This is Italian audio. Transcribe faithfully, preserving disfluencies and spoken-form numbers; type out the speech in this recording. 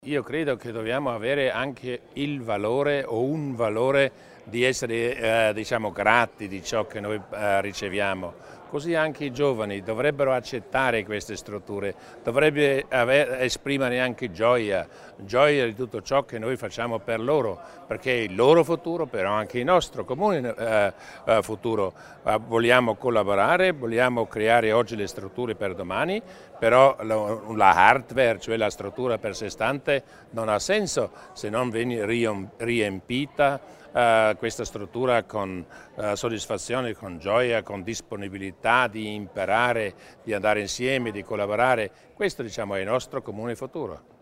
Io credo che dobbiamo avere anche il valore o un valore di essere eh, diciamo, grati di ciò che noi eh, riceviamo. Così anche i giovani dovrebbero accettare queste strutture, dovrebbero aver, esprimere anche gioia, gioia di tutto ciò che noi facciamo per loro, perché è il loro futuro, però anche il nostro comune eh, eh, futuro. Eh, vogliamo collaborare, vogliamo creare oggi le strutture per domani, però la, la hardware, cioè la struttura per sé stante, non ha senso se non viene riempita Uh, questa struttura con uh, soddisfazione, con gioia, con disponibilità di imparare, di andare insieme, di collaborare. Questo diciamo è il nostro comune futuro.